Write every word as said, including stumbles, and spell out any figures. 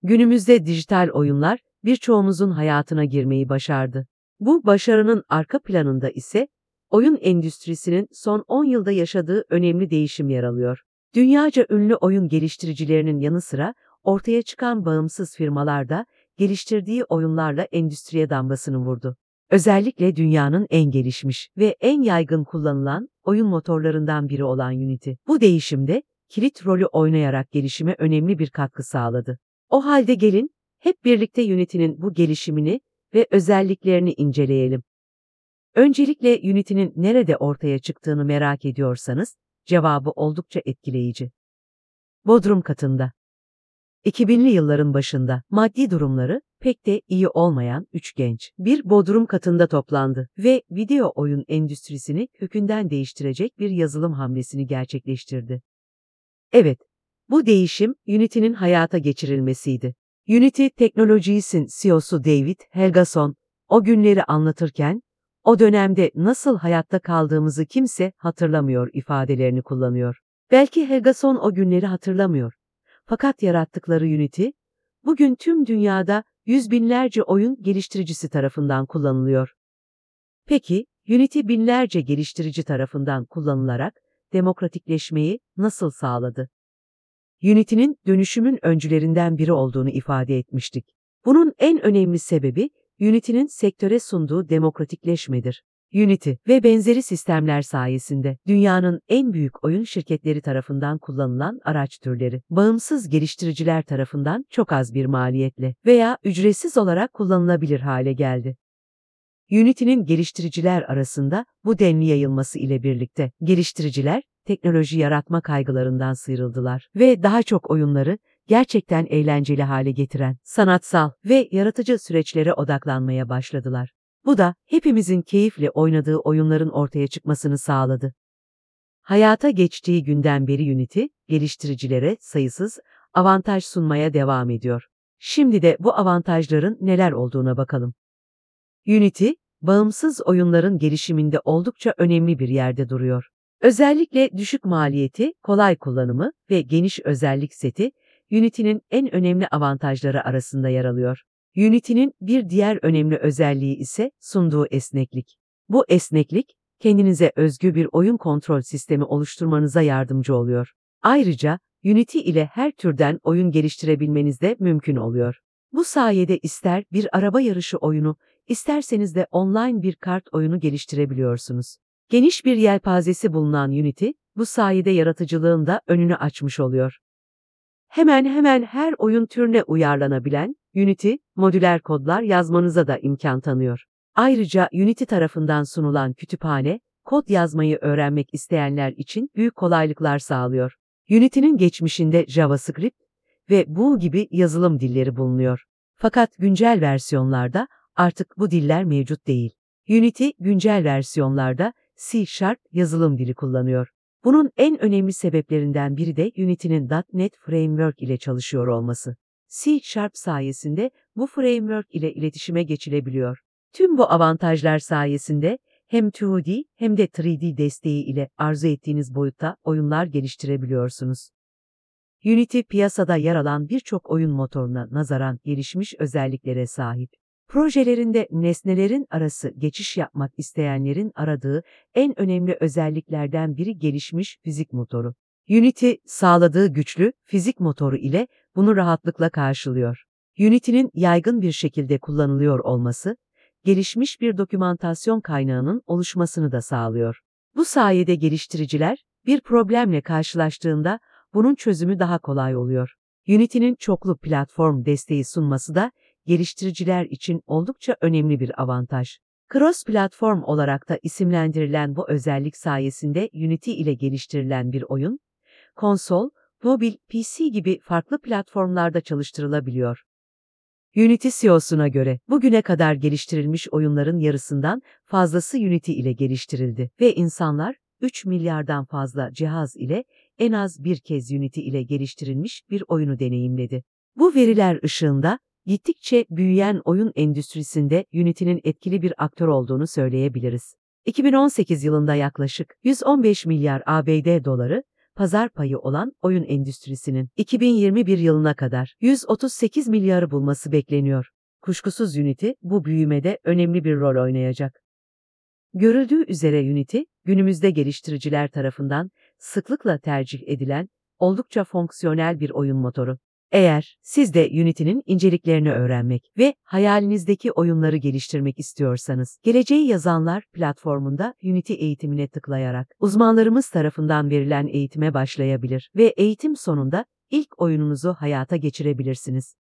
Günümüzde dijital oyunlar birçoğumuzun hayatına girmeyi başardı. Bu başarının arka planında ise oyun endüstrisinin son on yılda yaşadığı önemli değişim yer alıyor. Dünyaca ünlü oyun geliştiricilerinin yanı sıra ortaya çıkan bağımsız firmalar da geliştirdiği oyunlarla endüstriye damgasını vurdu. Özellikle dünyanın en gelişmiş ve en yaygın kullanılan oyun motorlarından biri olan Unity, bu değişimde kilit rolü oynayarak gelişime önemli bir katkı sağladı. O halde gelin hep birlikte Unity'nin bu gelişimini ve özelliklerini inceleyelim. Öncelikle Unity'nin nerede ortaya çıktığını merak ediyorsanız, cevabı oldukça etkileyici. Bodrum katında. iki binli yılların başında maddi durumları pek de iyi olmayan üç genç bir bodrum katında toplandı ve video oyun endüstrisini kökünden değiştirecek bir yazılım hamlesini gerçekleştirdi. Evet, bu değişim Unity'nin hayata geçirilmesiydi. Unity Technologies'in C E O'su David Helgason o günleri anlatırken, o dönemde nasıl hayatta kaldığımızı kimse hatırlamıyor ifadelerini kullanıyor. Belki Helgason o günleri hatırlamıyor. Fakat yarattıkları Unity, bugün tüm dünyada yüz binlerce oyun geliştiricisi tarafından kullanılıyor. Peki, Unity binlerce geliştirici tarafından kullanılarak demokratikleşmeyi nasıl sağladı? Unity'nin dönüşümün öncülerinden biri olduğunu ifade etmiştik. Bunun en önemli sebebi Unity'nin sektöre sunduğu demokratikleşmedir. Unity ve benzeri sistemler sayesinde dünyanın en büyük oyun şirketleri tarafından kullanılan araç türleri, bağımsız geliştiriciler tarafından çok az bir maliyetle veya ücretsiz olarak kullanılabilir hale geldi. Unity'nin geliştiriciler arasında bu denli yayılması ile birlikte geliştiriciler teknoloji yaratma kaygılarından sıyrıldılar ve daha çok oyunları gerçekten eğlenceli hale getiren sanatsal ve yaratıcı süreçlere odaklanmaya başladılar. Bu da hepimizin keyifle oynadığı oyunların ortaya çıkmasını sağladı. Hayata geçtiği günden beri Unity, geliştiricilere sayısız avantaj sunmaya devam ediyor. Şimdi de bu avantajların neler olduğuna bakalım. Unity, bağımsız oyunların gelişiminde oldukça önemli bir yerde duruyor. Özellikle düşük maliyeti, kolay kullanımı ve geniş özellik seti, Unity'nin en önemli avantajları arasında yer alıyor. Unity'nin bir diğer önemli özelliği ise sunduğu esneklik. Bu esneklik, kendinize özgü bir oyun kontrol sistemi oluşturmanıza yardımcı oluyor. Ayrıca, Unity ile her türden oyun geliştirebilmeniz de mümkün oluyor. Bu sayede ister bir araba yarışı oyunu, isterseniz de online bir kart oyunu geliştirebiliyorsunuz. Geniş bir yelpazesi bulunan Unity, bu sayede yaratıcılığın da önünü açmış oluyor. Hemen hemen her oyun türüne uyarlanabilen Unity, modüler kodlar yazmanıza da imkan tanıyor. Ayrıca Unity tarafından sunulan kütüphane, kod yazmayı öğrenmek isteyenler için büyük kolaylıklar sağlıyor. Unity'nin geçmişinde JavaScript ve bu gibi yazılım dilleri bulunuyor. Fakat güncel versiyonlarda artık bu diller mevcut değil. Unity, güncel versiyonlarda C Sharp yazılım dili kullanıyor. Bunun en önemli sebeplerinden biri de Unity'nin .nokta net Framework ile çalışıyor olması. C Sharp sayesinde bu framework ile iletişime geçilebiliyor. Tüm bu avantajlar sayesinde hem iki D hem de üç D desteği ile arzu ettiğiniz boyutta oyunlar geliştirebiliyorsunuz. Unity piyasada yer alan birçok oyun motoruna nazaran gelişmiş özelliklere sahip. Projelerinde nesnelerin arası geçiş yapmak isteyenlerin aradığı en önemli özelliklerden biri gelişmiş fizik motoru. Unity, sağladığı güçlü fizik motoru ile bunu rahatlıkla karşılıyor. Unity'nin yaygın bir şekilde kullanılıyor olması, gelişmiş bir dokümantasyon kaynağının oluşmasını da sağlıyor. Bu sayede geliştiriciler, bir problemle karşılaştığında bunun çözümü daha kolay oluyor. Unity'nin çoklu platform desteği sunması da, geliştiriciler için oldukça önemli bir avantaj. Cross-platform olarak da isimlendirilen bu özellik sayesinde Unity ile geliştirilen bir oyun, konsol, mobil, P C gibi farklı platformlarda çalıştırılabiliyor. Unity C E O'suna göre bugüne kadar geliştirilmiş oyunların yarısından fazlası Unity ile geliştirildi ve insanlar üç milyardan fazla cihaz ile en az bir kez Unity ile geliştirilmiş bir oyunu deneyimledi. Bu veriler ışığında, gittikçe büyüyen oyun endüstrisinde Unity'nin etkili bir aktör olduğunu söyleyebiliriz. iki bin on sekiz yılında yaklaşık yüz on beş milyar A B D doları, pazar payı olan oyun endüstrisinin iki bin yirmi bir yılına kadar yüz otuz sekiz milyarı bulması bekleniyor. Kuşkusuz Unity bu büyümede önemli bir rol oynayacak. Görüldüğü üzere Unity, günümüzde geliştiriciler tarafından sıklıkla tercih edilen, oldukça fonksiyonel bir oyun motoru. Eğer siz de Unity'nin inceliklerini öğrenmek ve hayalinizdeki oyunları geliştirmek istiyorsanız, Geleceği Yazanlar platformunda Unity eğitimine tıklayarak uzmanlarımız tarafından verilen eğitime başlayabilir ve eğitim sonunda ilk oyununuzu hayata geçirebilirsiniz.